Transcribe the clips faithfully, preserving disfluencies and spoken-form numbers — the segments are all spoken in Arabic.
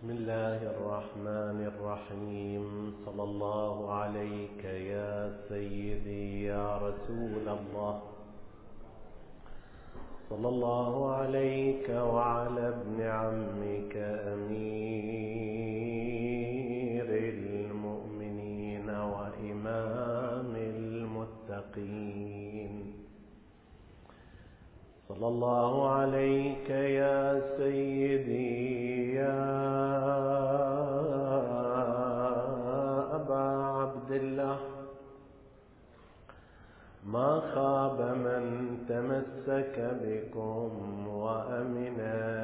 بسم الله الرحمن الرحيم. صلى الله عليك يا سيدي يا رسول الله، صلى الله عليك وعلى ابن عمك أمير المؤمنين وإمام المتقين، صلى الله عليك يا سيدي يا أبا عبد الله. ما خاب من تمسك بكم وأمن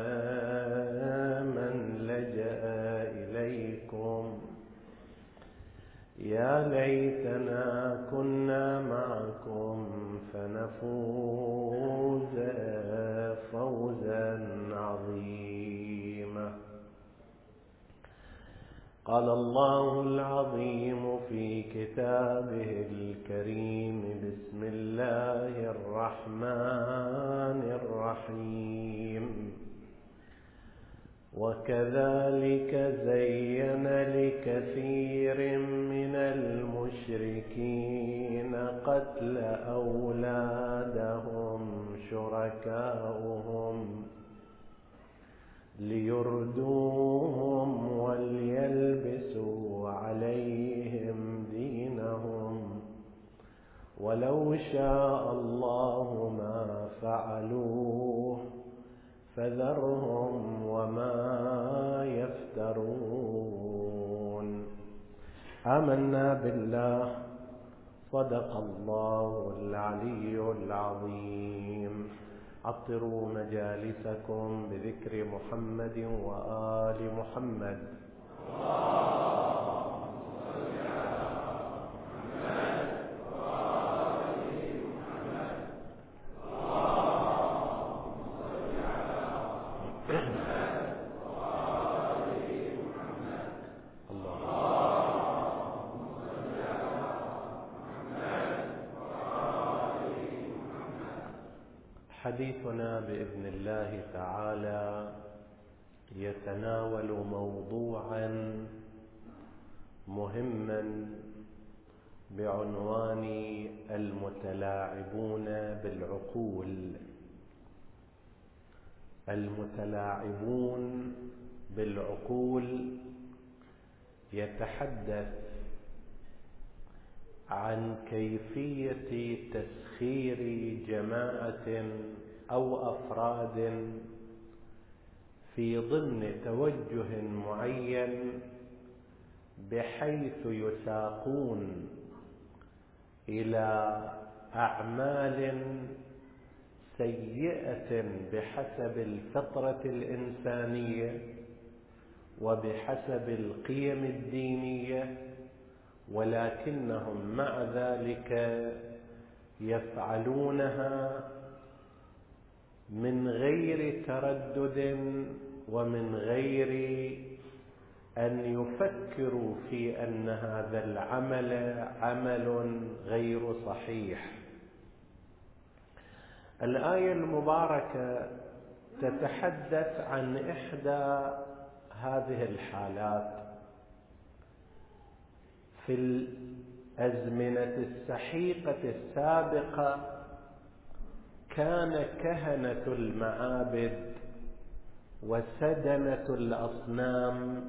من لجأ إليكم. يا ليتنا كنا معكم فنفوز فوزا عظيما. قال الله العظيم في كتابه الكريم: بسم الله الرحمن الرحيم. وكذلك زين لكثير من المشركين قتل أولادهم شركاؤهم ليردوهم وليلبسوا عليهم دينهم، ولو شاء الله ما فعلوه فذرهم وما يفترون. آمنا بالله، صدق الله العلي العظيم. عطروا مجالسكم بذكر محمد وآل محمد. حديثنا بإذن الله تعالى يتناول موضوعا مهما بعنوان المتلاعبون بالعقول. المتلاعبون بالعقول يتحدث عن كيفية تسخير جماعة أو أفراد في ضمن توجه معين، بحيث يساقون إلى أعمال سيئة بحسب الفطرة الإنسانية وبحسب القيم الدينية، ولكنهم مع ذلك يفعلونها من غير تردد ومن غير أن يفكروا في أن هذا العمل عمل غير صحيح. الآية المباركة تتحدث عن إحدى هذه الحالات. في الأزمنة السحيقة السابقة كان كهنة المعابد وسدنة الأصنام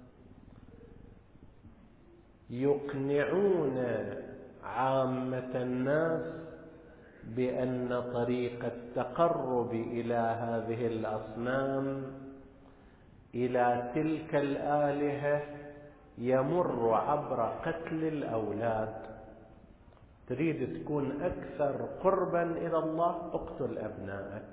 يقنعون عامة الناس بأن طريق التقرب إلى هذه الأصنام، إلى تلك الآلهة، يمر عبر قتل الأولاد. تريد تكون أكثر قربا إلى الله، اقتل أبنائك،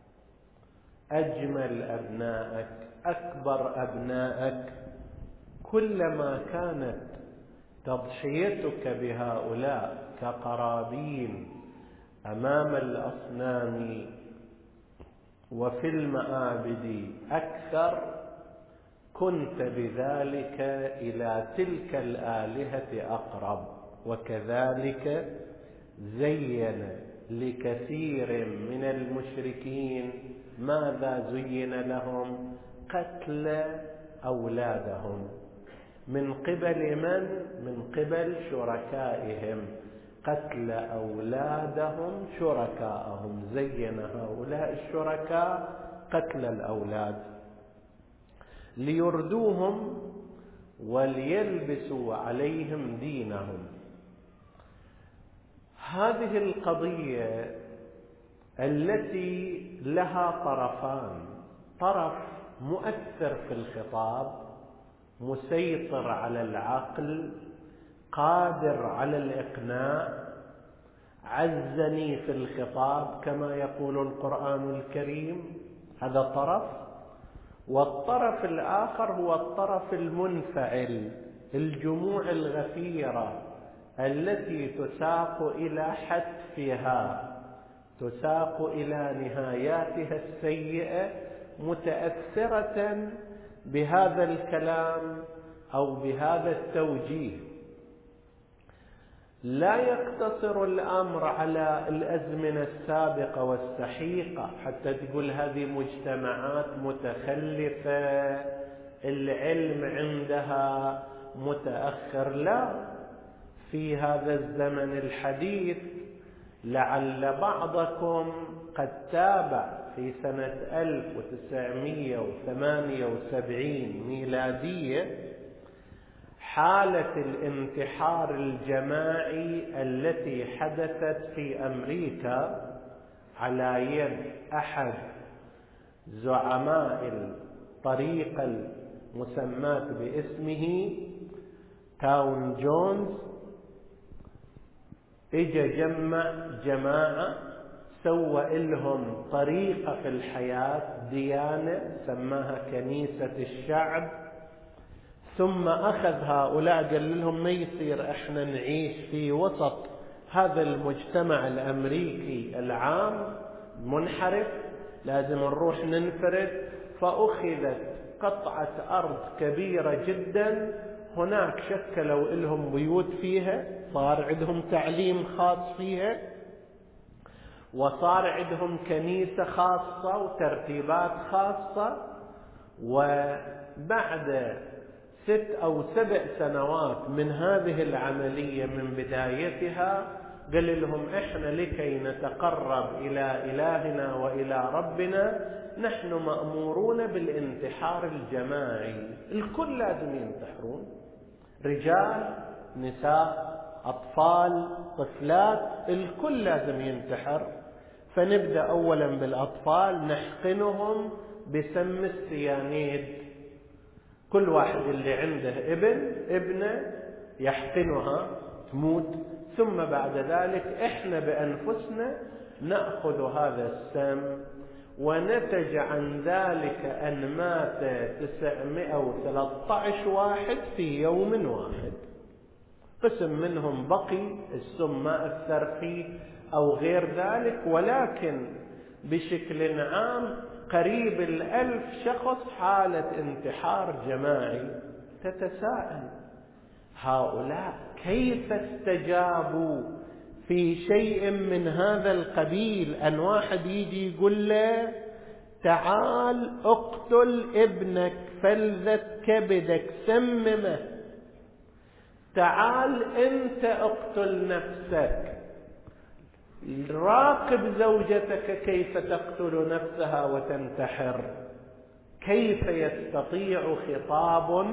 أجمل أبنائك، أكبر أبنائك. كلما كانت تضحيتك بهؤلاء كقرابين أمام الأصنام وفي المعابد أكثر، كنت بذلك إلى تلك الآلهة أقرب. وكذلك زين لكثير من المشركين ماذا زين لهم؟ قتل أولادهم. من قبل من؟ من قبل شركائهم. قتل أولادهم شركائهم، زين هؤلاء الشركاء قتل الأولاد ليردوهم وليلبسوا عليهم دينهم. هذه القضية التي لها طرفان، طرف مؤثر في الخطاب، مسيطر على العقل، قادر على الإقناع، عزني في الخطاب كما يقول القرآن الكريم، هذا طرف. والطرف الآخر هو الطرف المنفعل، الجموع الغفيرة التي تساق إلى حتفها، تساق إلى نهاياتها السيئة، متأثرة بهذا الكلام أو بهذا التوجيه. لا يقتصر الأمر على الأزمنة السابقة والسحيقة حتى تقول هذه مجتمعات متخلفة، العلم عندها متأخر. لا، في هذا الزمن الحديث لعل بعضكم قد تابع في سنة ألف وتسعمائة وثمانية وسبعين ميلادية حالة الانتحار الجماعي التي حدثت في أمريكا على يد أحد زعماء الطريقة المسماة باسمه تاون جونز. اجا جمع جماعة، سوى لهم طريقة في الحياة، ديانة سماها كنيسة الشعب، ثم أخذ هؤلاء قال لهم ما يصير احنا نعيش في وسط هذا المجتمع الأمريكي العام منحرف، لازم نروح ننفرد. فأخذت قطعة أرض كبيرة جدا، هناك شكلوا لهم بيوت فيها، صار عندهم تعليم خاص فيها، وصار عندهم كنيسة خاصة وترتيبات خاصة. وبعد ست أو سبع سنوات من هذه العملية من بدايتها قال لهم احنا لكي نتقرب إلى إلهنا وإلى ربنا نحن مأمورون بالانتحار الجماعي. الكل لازم ينتحرون، رجال، نساء، أطفال، طفلات، الكل لازم ينتحر. فنبدأ أولا بالأطفال، نحقنهم بسم السيانيد. كل واحد اللي عنده ابن ابنه يحقنها تموت، ثم بعد ذلك احنا بأنفسنا نأخذ هذا السم. ونتج عن ذلك أن مات تسعمائة وثلاثة عشر واحد في يوم واحد. قسم منهم بقي، السم ما أثر فيه أو غير ذلك، ولكن بشكل عام قريب الألف شخص حالة انتحار جماعي. تتساءل هؤلاء كيف استجابوا في شيء من هذا القبيل؟ أن واحد يجي يقول له تعال اقتل ابنك فلذة كبدك سممه، تعال انت اقتل نفسك، راقب زوجتك كيف تقتل نفسها وتنتحر. كيف يستطيع خطاب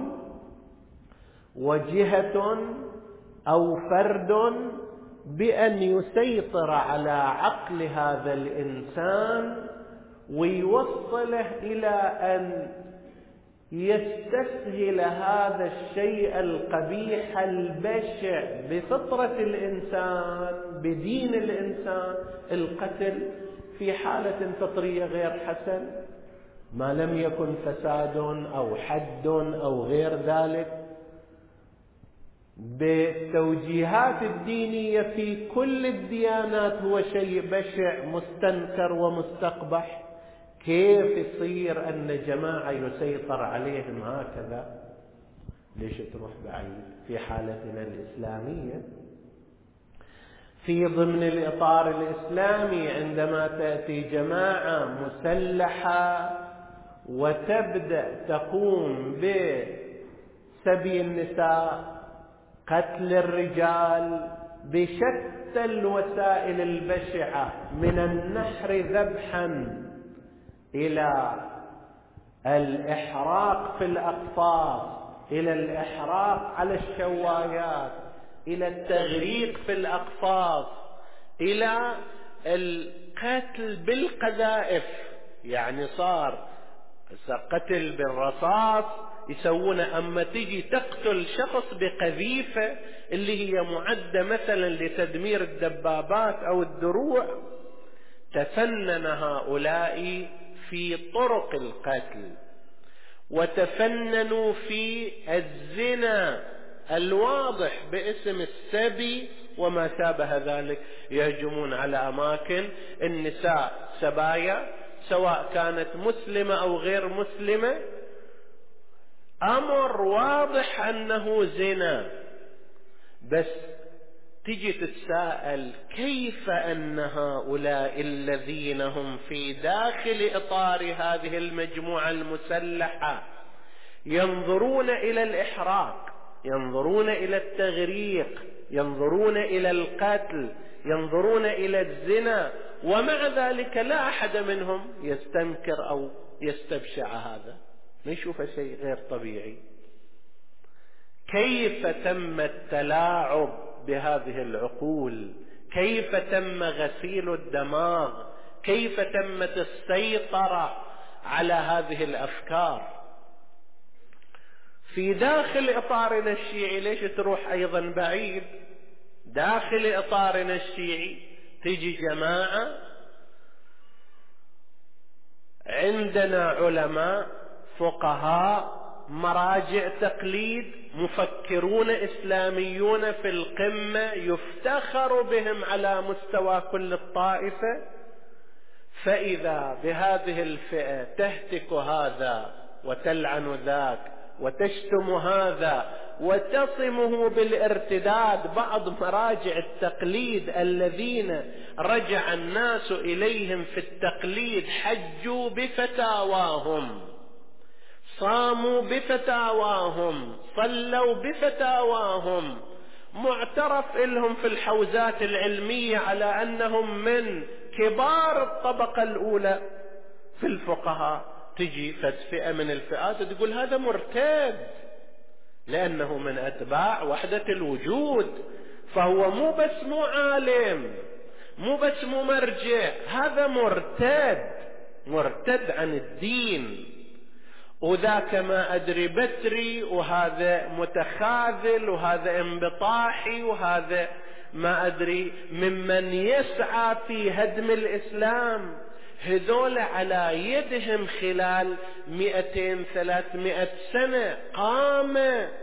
وجهة أو فرد بأن يسيطر على عقل هذا الإنسان ويوصله إلى أن يستسهل هذا الشيء القبيح البشع بفطرة الإنسان بدين الإنسان، القتل في حالة فطرية غير حسن ما لم يكن فساد أو حد أو غير ذلك. بالتوجيهات الدينية في كل الديانات هو شيء بشع مستنكر ومستقبح. كيف يصير أن جماعة يسيطر عليهم هكذا؟ ليش تروح بعيد؟ في حالتنا الإسلامية في ضمن الإطار الإسلامي عندما تأتي جماعة مسلحة وتبدأ تقوم بسبي النساء، قتل الرجال بشتى الوسائل البشعة، من النحر ذبحا إلى الإحراق في الأقفاص، إلى الإحراق على الشوايات، إلى التغريق في الأقفاص، إلى القتل بالقذائف. يعني صار قتل بالرصاص يسوونه، أما تجي تقتل شخص بقذيفة اللي هي معدة مثلا لتدمير الدبابات أو الدروع. تفنن هؤلاء في طرق القتل، وتفننوا في الزنا الواضح باسم السبي وما شابه ذلك. يهجمون على أماكن النساء سبايا، سواء كانت مسلمة أو غير مسلمة، أمر واضح أنه زنا. بس تجي تتساءل كيف أن هؤلاء الذين هم في داخل إطار هذه المجموعة المسلحة ينظرون إلى الإحراق، ينظرون إلى التغريق، ينظرون إلى القتل، ينظرون إلى الزنا، ومع ذلك لا أحد منهم يستنكر أو يستبشع هذا، نشوف شيء غير طبيعي. كيف تم التلاعب بهذه العقول؟ كيف تم غسيل الدماغ؟ كيف تمت السيطرة على هذه الأفكار في داخل إطارنا الشيعي؟ ليش تروح أيضا بعيد؟ داخل إطارنا الشيعي تجي جماعة، عندنا علماء فقهاء مراجع تقليد مفكرون إسلاميون في القمة يفتخر بهم على مستوى كل الطائفة، فإذا بهذه الفئة تهتك هذا وتلعن ذاك وتشتم هذا وتصمه بالارتداد. بعض مراجع التقليد الذين رجع الناس إليهم في التقليد حجوا بفتاواهم، صاموا بفتاواهم، صلوا بفتاواهم، معترف لهم في الحوزات العلمية على أنهم من كبار الطبقة الأولى في الفقهاء. تجي فئة من الفئات تقول هذا مرتد لأنه من أتباع وحدة الوجود، فهو مو بس مو عالم، مو بس مو مرجع، هذا مرتد، مرتد عن الدين. وذاك ما أدري بتري، وهذا متخاذل، وهذا انبطاحي، وهذا ما أدري ممن يسعى في هدم الإسلام. هذول على يدهم خلال مئتين ثلاثمائة سنة قام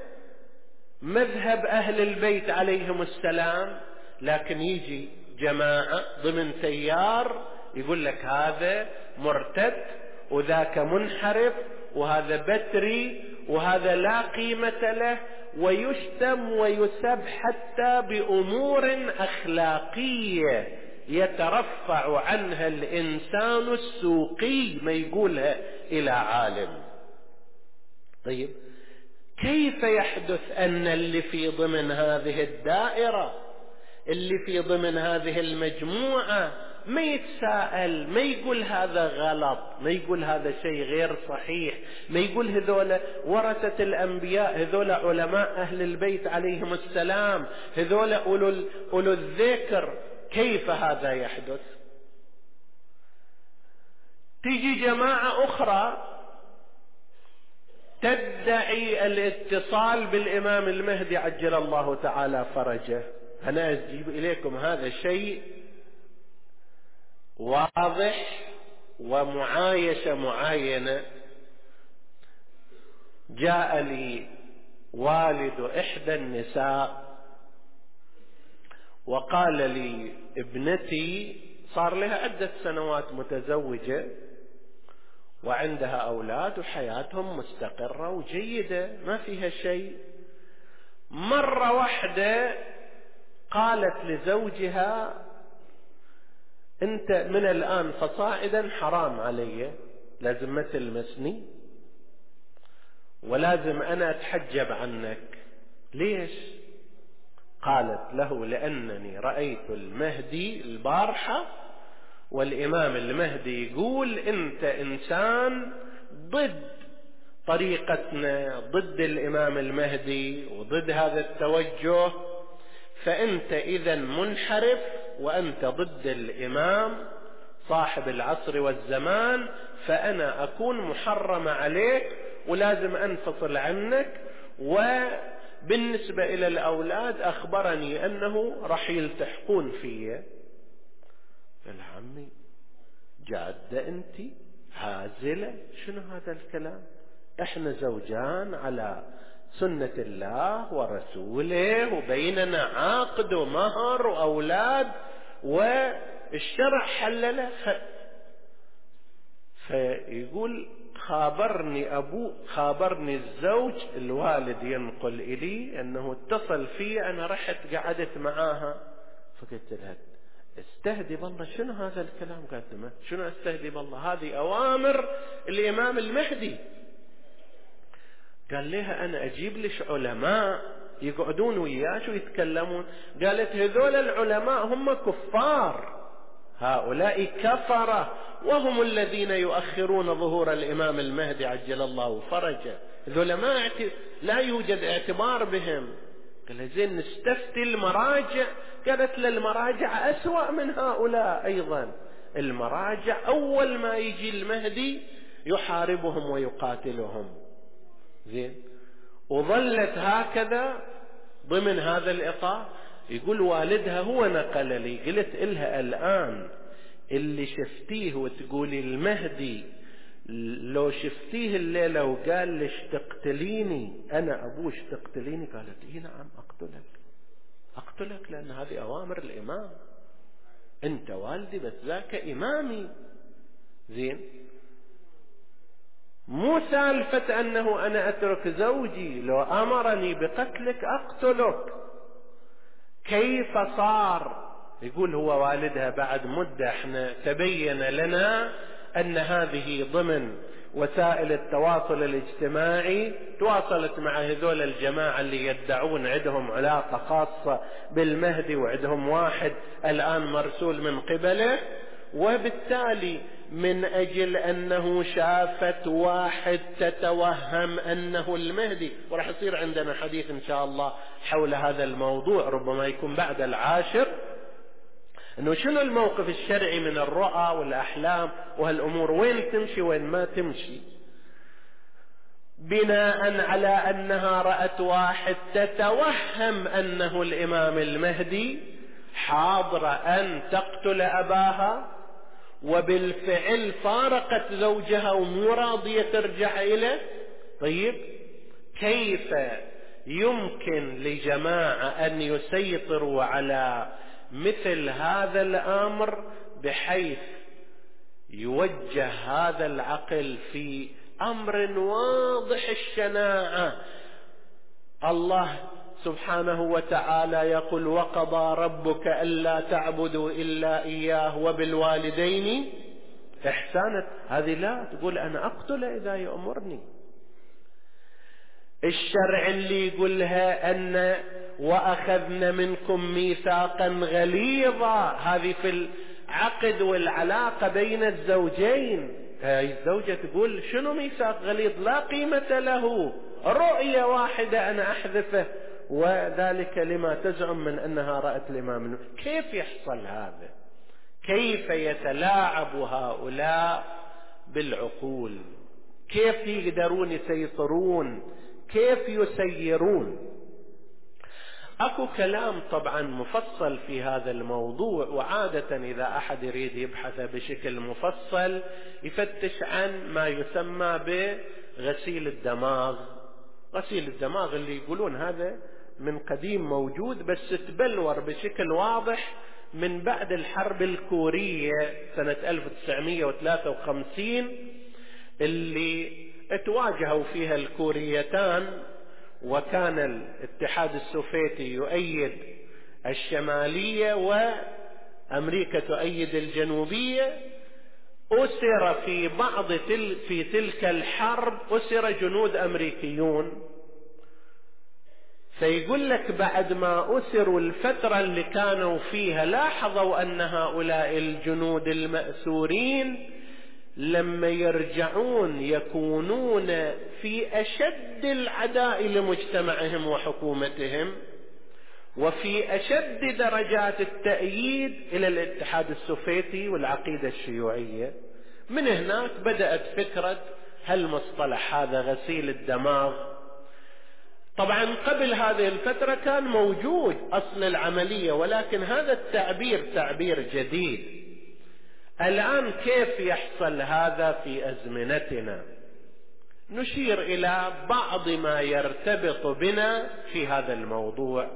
مذهب أهل البيت عليهم السلام، لكن يجي جماعة ضمن تيار يقول لك هذا مرتد وذاك منحرف وهذا بتري وهذا لا قيمة له، ويشتم ويسب حتى بأمور أخلاقية يترفع عنها الإنسان السوقي ما يقولها إلى عالم. طيب كيف يحدث أن اللي في ضمن هذه الدائرة، اللي في ضمن هذه المجموعة ما يتساءل، ما يقول هذا غلط، ما يقول هذا شيء غير صحيح، ما يقول هذول ورثة الأنبياء، هذول علماء أهل البيت عليهم السلام، هذول أولو الذكر؟ كيف هذا يحدث؟ تيجي جماعة أخرى تدعي الاتصال بالإمام المهدي عجل الله تعالى فرجه. أنا أجيب إليكم هذا شيء واضح ومعايشة معاينة. جاء لي والد إحدى النساء وقال لي ابنتي صار لها عدة سنوات متزوجة وعندها أولاد وحياتهم مستقرة وجيدة ما فيها شيء. مرة واحدة قالت لزوجها أنت من الآن فصاعدا حرام علي لازم ما تلمسني ولازم أنا أتحجب عنك. ليش؟ قالت له لأنني رأيت المهدي البارحة، والإمام المهدي يقول أنت إنسان ضد طريقتنا، ضد الإمام المهدي وضد هذا التوجه، فأنت إذا منحرف وأنت ضد الإمام صاحب العصر والزمان، فأنا أكون محرمة عليك ولازم أنفصل عنك. وبالنسبة إلى الأولاد أخبرني أنه راح يلتحقون فيه. قال عمي جادة أنت هازلة، شنو هذا الكلام؟ احنا زوجان على سنة الله ورسوله وبيننا عقد ومهر وأولاد والشرع حلله. فيقول خابرني أبو خابرني الزوج الوالد ينقل إلي أنه اتصل في، أنا رحت قعدت معاها فقلت لها استهدي بالله شنو هذا الكلام؟ قالت له شنو استهدي بالله؟ هذه أوامر الإمام المهدي. قال لها أنا أجيب لش علماء يقعدون وياش ويتكلمون. قالت هذول العلماء هم كفار، هؤلاء كفرة وهم الذين يؤخرون ظهور الإمام المهدي عجل الله فرجه، هذول ما لا يوجد اعتبار بهم. قال زين نستفتي المراجع. قالت للمراجع أسوأ من هؤلاء أيضا، المراجع أول ما يجي المهدي يحاربهم ويقاتلهم. زين وظلت هكذا ضمن هذا الإطار. يقول والدها هو نقل لي، قلت إلها الآن اللي شفتيه وتقولي المهدي لو شفتيه الليلة وقال لش تقتليني أنا أبوش تقتليني؟ قالت إيه نعم أقتلك أقتلك لأن هذه أوامر الإمام، أنت والدي بس ذاك إمامي. زين مو سالفة أنه أنا أترك زوجي، لو أمرني بقتلك أقتلك. كيف صار؟ يقول هو والدها بعد مدة احنا تبين لنا أن هذه ضمن وسائل التواصل الاجتماعي، تواصلت مع هذول الجماعة اللي يدعون عندهم علاقة خاصة بالمهدي وعندهم واحد الآن مرسول من قبله، وبالتالي من أجل أنه شافت واحد تتوهم أنه المهدي. ورح يصير عندنا حديث إن شاء الله حول هذا الموضوع، ربما يكون بعد العاشر، أنه شنو الموقف الشرعي من الرؤى والأحلام وهالأمور، وين تمشي وين ما تمشي. بناء على أنها رأت واحد تتوهم أنه الإمام المهدي، حاضرة أن تقتل أباها، وبالفعل فارقت زوجها ومو راضية ترجع إليه. طيب كيف يمكن لجماعة أن يسيطروا على مثل هذا الأمر بحيث يوجه هذا العقل في أمر واضح الشناعة؟ الله سبحانه وتعالى يقول وقضى ربك ألا تعبدوا إلا إياه وبالوالدين إحسانا. هذه لا تقول أنا أقتل إذا يأمرني. الشرع اللي يقولها أن وأخذنا منكم ميثاقا غليظا، هذه في العقد والعلاقة بين الزوجين. هاي الزوجة تقول شنو ميثاق غليظ؟ لا قيمة له، رؤية واحدة أنا أحذفه، وذلك لما تزعم من أنها رأت الإمام. كيف يحصل هذا؟ كيف يتلاعب هؤلاء بالعقول؟ كيف يقدرون يسيطرون؟ كيف يسيرون؟ أكو كلام طبعا مفصل في هذا الموضوع، وعادة إذا أحد يريد يبحث بشكل مفصل يفتش عن ما يسمى بغسيل الدماغ. غسيل الدماغ اللي يقولون هذا من قديم موجود، بس تبلور بشكل واضح من بعد الحرب الكورية سنة ألف وتسعمئة وثلاثة وخمسين، اللي اتواجهوا فيها الكوريتان، وكان الاتحاد السوفيتي يؤيد الشمالية وأمريكا تؤيد الجنوبية، أسر في بعض تل في تلك الحرب أسر جنود أمريكيون، فيقول لك بعد ما أسروا الفترة اللي كانوا فيها لاحظوا أن هؤلاء الجنود المأسورين لما يرجعون يكونون في أشد العداء لمجتمعهم وحكومتهم، وفي أشد درجات التأييد إلى الاتحاد السوفيتي والعقيدة الشيوعية. من هناك بدأت فكرة هالمصطلح هذا غسيل الدماغ. طبعا قبل هذه الفترة كان موجود أصل العملية، ولكن هذا التعبير تعبير جديد. الآن كيف يحصل هذا في أزمنتنا؟ نشير إلى بعض ما يرتبط بنا في هذا الموضوع.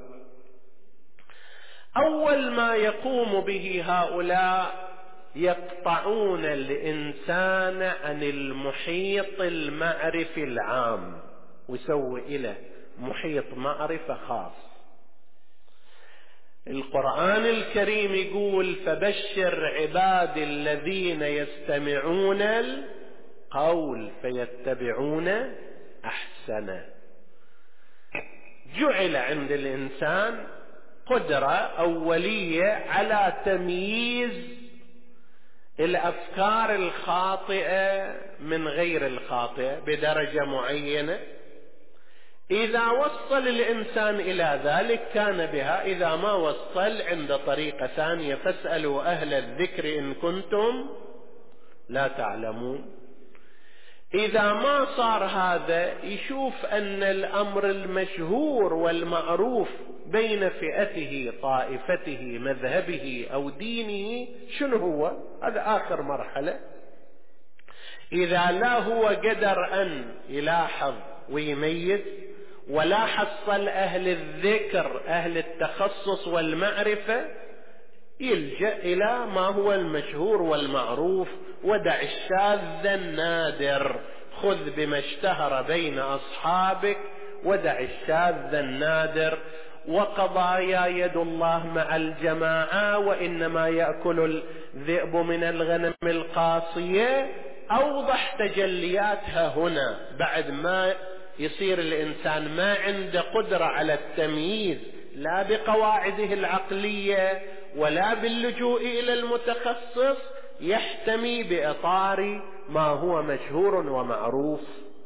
أول ما يقوم به هؤلاء يقطعون الإنسان عن المحيط المعرفي العام ويسوي إليه محيط معرفة خاص. القرآن الكريم يقول: فبشر عبادي الذين يستمعون القول فيتبعون أحسنه. جعل عند الإنسان قدرة أولية على تمييز الأفكار الخاطئة من غير الخاطئة بدرجة معينة. إذا وصل الإنسان إلى ذلك كان بها، إذا ما وصل عند طريقة ثانية: فاسألوا أهل الذكر إن كنتم لا تعلمون. إذا ما صار هذا يشوف أن الأمر المشهور والمعروف بين فئته، طائفته، مذهبه أو دينه شنو هو؟ هذا آخر مرحلة. إذا لا هو قدر أن يلاحظ ويميز، ولا حصل أهل الذكر أهل التخصص والمعرفة، يلجأ إلى ما هو المشهور والمعروف: ودع الشاذ النادر، خذ بما اشتهر بين أصحابك، ودع الشاذ النادر. وقضايا يد الله مع الجماعة، وإنما يأكل الذئب من الغنم القاصية. أوضح تجلياتها هنا بعد ما يصير الإنسان ما عنده قدرة على التمييز، لا بقواعده العقلية ولا باللجوء إلى المتخصص، يحتمي بإطار ما هو مشهور ومعروف.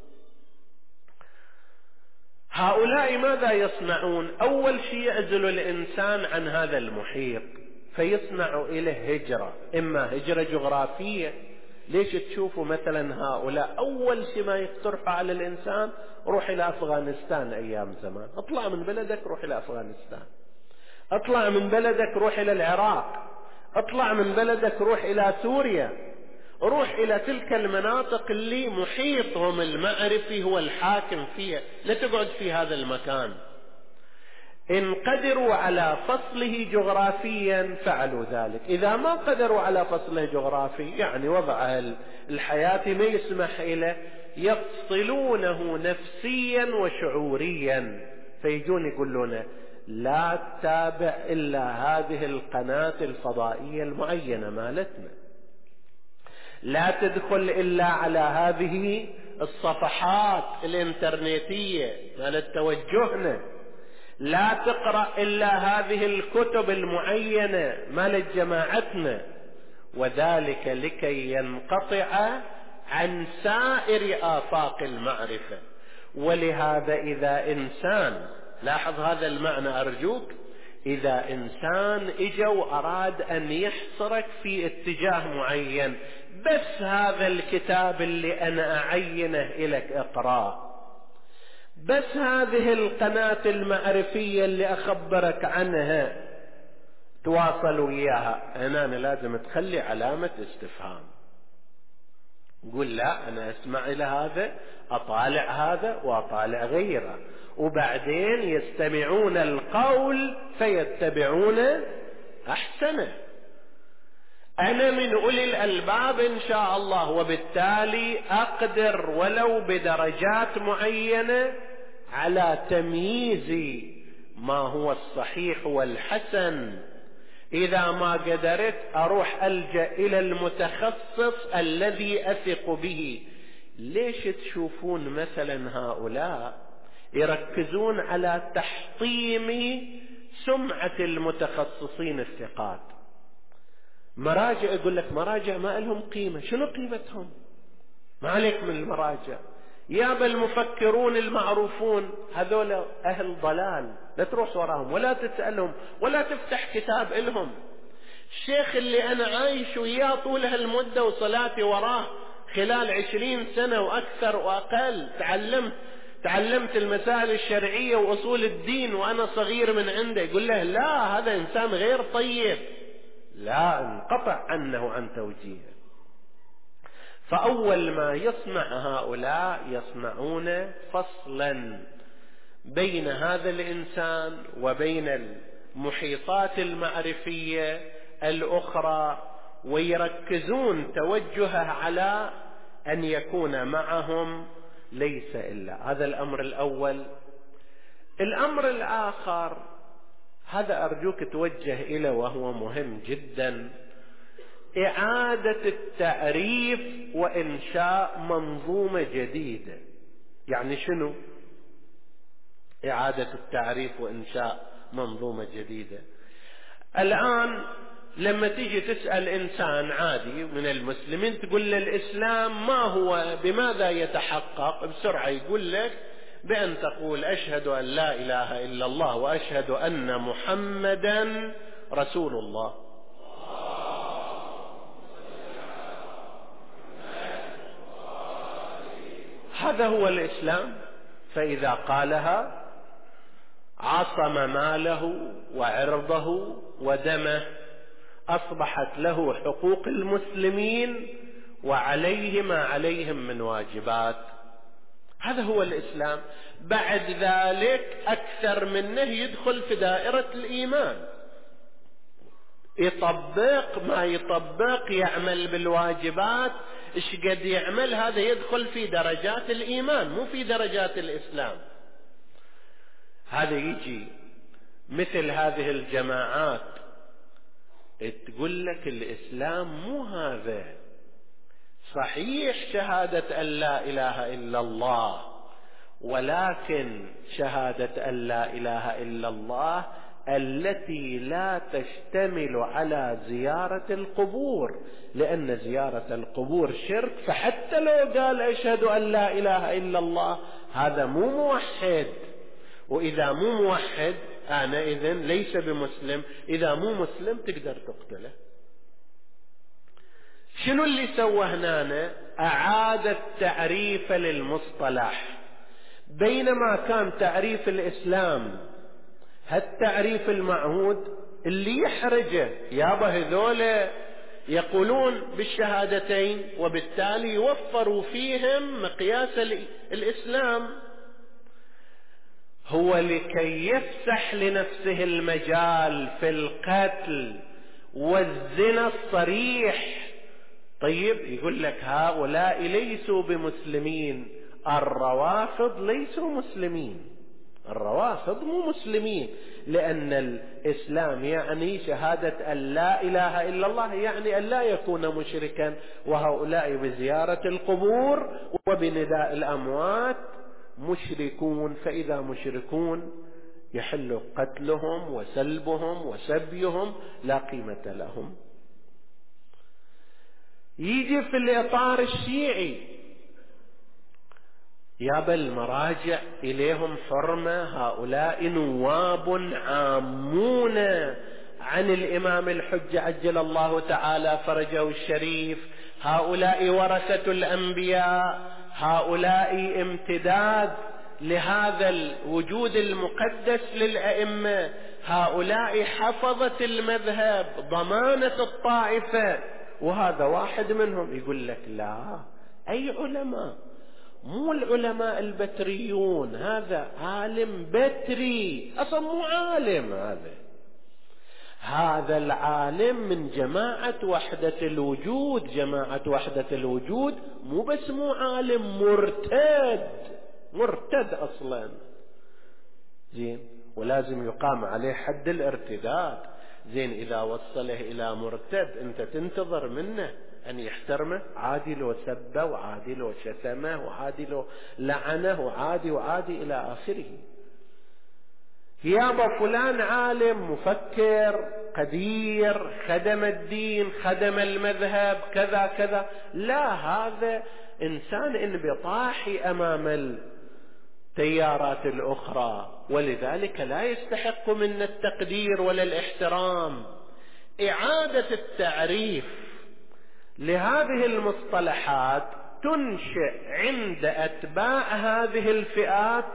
هؤلاء ماذا يصنعون؟ أول شيء يعزل الإنسان عن هذا المحيط، فيصنع إليه هجرة، إما هجرة جغرافية. ليش تشوفوا مثلا هؤلاء أول شيء ما يقترحوا على الإنسان: روح إلى أفغانستان أيام زمان، اطلع من بلدك روح إلى أفغانستان، اطلع من بلدك روح إلى العراق، اطلع من بلدك روح إلى سوريا، روح إلى تلك المناطق اللي محيطهم المعرفي هو الحاكم فيها، لا تقعد في هذا المكان. إن قدروا على فصله جغرافيا فعلوا ذلك، إذا ما قدروا على فصله جغرافي يعني وضع الحياة ما يسمح إليه، يفصلونه نفسيا وشعوريا. فيجون يقولون: لا تتابع إلا هذه القناة الفضائية المعينة مالتنا، لا تدخل إلا على هذه الصفحات الإنترنتية مالت توجهنا، لا تقرأ إلا هذه الكتب المعينة مالت جماعتنا. وذلك لكي ينقطع عن سائر آفاق المعرفة. ولهذا إذا إنسان، لاحظ هذا المعنى أرجوك، إذا إنسان إجا وأراد أن يحصرك في اتجاه معين: بس هذا الكتاب اللي أنا أعينه إليك اقرأ، بس هذه القناة المعرفية اللي أخبرك عنها تواصل وياها، هنا أنا لازم تخلي علامة استفهام. قل: لا، أنا أسمع إلى هذا، أطالع هذا وأطالع غيره. وبعدين يستمعون القول فيتبعون أحسنه. أنا من أولي الألباب إن شاء الله، وبالتالي أقدر ولو بدرجات معينة على تمييز ما هو الصحيح والحسن. إذا ما قدرت أروح ألجأ إلى المتخصص الذي أثق به. ليش تشوفون مثلا هؤلاء يركزون على تحطيم سمعة المتخصصين الثقات؟ مراجع يقول لك مراجع ما لهم قيمة. شنو قيمتهم؟ ما عليك من المراجع. يا المفكرون المعروفون هذول أهل ضلال، لا تروح وراهم ولا تسألهم ولا تفتح كتاب إلهم. الشيخ اللي أنا عايش وياه طول هالمدة وصلاتي وراه خلال عشرين سنة وأكثر وأقل، تعلمت تعلمت المسائل الشرعية وأصول الدين وأنا صغير من عنده، يقول له لا هذا إنسان غير طيب، لا انقطع عنه عن توجيهه. فأول ما يصنع هؤلاء يصنعون فصلا بين هذا الإنسان وبين المحيطات المعرفية الأخرى، ويركزون توجهه على أن يكون معهم ليس إلا. هذا الأمر الأول. الأمر الآخر هذا أرجوك توجه إليه وهو مهم جدا، إعادة التعريف وإنشاء منظومة جديدة. يعني شنو إعادة التعريف وإنشاء منظومة جديدة؟ الآن لما تيجي تسأل إنسان عادي من المسلمين تقول له الإسلام ما هو، بماذا يتحقق؟ بسرعة يقول لك بأن تقول أشهد أن لا إله إلا الله وأشهد أن محمدا رسول الله. هذا هو الإسلام. فإذا قالها عصم ماله وعرضه ودمه، أصبحت له حقوق المسلمين وعليه ما عليهم من واجبات. هذا هو الإسلام. بعد ذلك أكثر منه يدخل في دائرة الإيمان، يطبق ما يطبق، يعمل بالواجبات، إيش قد يعمل، هذا يدخل في درجات الإيمان مو في درجات الإسلام. هذا يجي مثل هذه الجماعات تقول لك الإسلام مو هذا. صحيح شهادة أن لا إله إلا الله، ولكن شهادة أن لا إله إلا الله التي لا تشتمل على زيارة القبور، لأن زيارة القبور شرك. فحتى لو قال أشهد أن لا إله إلا الله هذا مو موحد، وإذا مو موحد أنا إذن ليس بمسلم. إذا مو مسلم تقدر تقتله. شنو اللي سوى هنا؟ أعاد تعريف للمصطلح. بينما كان تعريف الإسلام هالتعريف المعهود اللي يحرجه، يابا هذول يقولون بالشهادتين وبالتالي يوفروا فيهم مقياس الإسلام، هو لكي يفسح لنفسه المجال في القتل والزنا الصريح. طيب يقول لك هؤلاء ليسوا بمسلمين، الروافض ليسوا مسلمين، الروافض مو مسلمين، لأن الإسلام يعني شهادة أن لا إله إلا الله، يعني أن لا يكون مشركا، وهؤلاء بزيارة القبور وبنداء الأموات مشركون. فإذا مشركون يحل قتلهم وسلبهم وسبيهم، لا قيمة لهم. يجي في الإطار الشيعي، يا المراجع إليهم حرمة، هؤلاء نواب عامون عن الإمام الحجة عجل الله تعالى فرجه الشريف، هؤلاء ورثة الأنبياء، هؤلاء امتداد لهذا الوجود المقدس للأئمة، هؤلاء حفظة المذهب، ضمانة الطائفة. وهذا واحد منهم يقول لك لا، أي علماء؟ مو العلماء البتريون، هذا عالم بتري أصلا مو عالم، هذا هذا العالم من جماعة وحدة الوجود. جماعة وحدة الوجود مو بس مو عالم، مرتد، مرتد أصلا. زين، ولازم يقام عليه حد الارتداد. زين إذا وصله إلى مرتد أنت تنتظر منه أن يحترمه؟ عادي لو سبه وعادي لو شتمه وعادي لو لعنه وعادي وعادي إلى آخره. يابا فلان عالم مفكر قدير خدم الدين خدم المذهب كذا كذا، لا، هذا إنسان انبطاحي أمام التيارات الأخرى، ولذلك لا يستحق منا التقدير ولا الاحترام. إعادة التعريف لهذه المصطلحات تنشئ عند أتباع هذه الفئات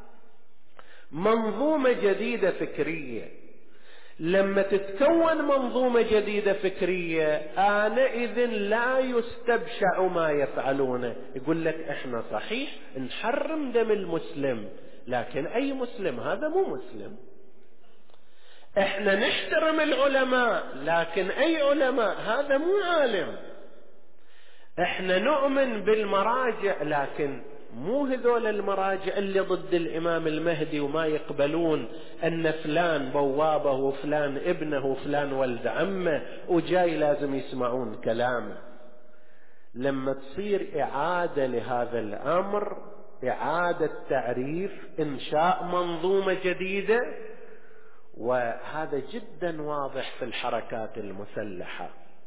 منظومة جديدة فكرية. لما تتكون منظومة جديدة فكرية آنئذ لا يستبشع ما يفعلونه. يقول لك احنا صحيح نحرم دم المسلم، لكن أي مسلم؟ هذا مو مسلم. احنا نحترم العلماء، لكن أي علماء؟ هذا مو عالم. احنا نؤمن بالمراجع، لكن مو هذول المراجع اللي ضد الإمام المهدي وما يقبلون أن فلان بوابه وفلان ابنه وفلان ولد عمه وجاي لازم يسمعون كلامه. لما تصير إعادة لهذا الأمر، إعادة تعريف، إنشاء منظومة جديدة، وهذا جدا واضح في الحركات المسلحة.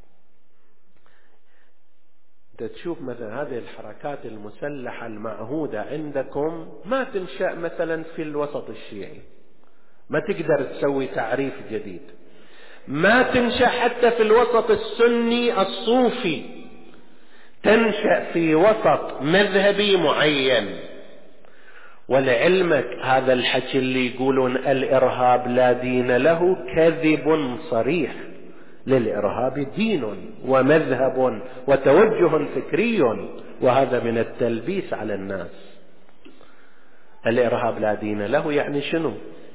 تشوف مثلا هذه الحركات المسلحة المعهودة عندكم ما تنشأ مثلا في الوسط الشيعي، ما تقدر تسوي تعريف جديد. ما تنشأ حتى في الوسط السني الصوفي، تنشأ في وسط مذهبي معين. ولعلمك هذا الحكي اللي يقولون الإرهاب لا دين له كذب صريح. للإرهاب دين ومذهب وتوجه فكري، وهذا من التلبيس على الناس. الإرهاب لا دين له يعني شنو؟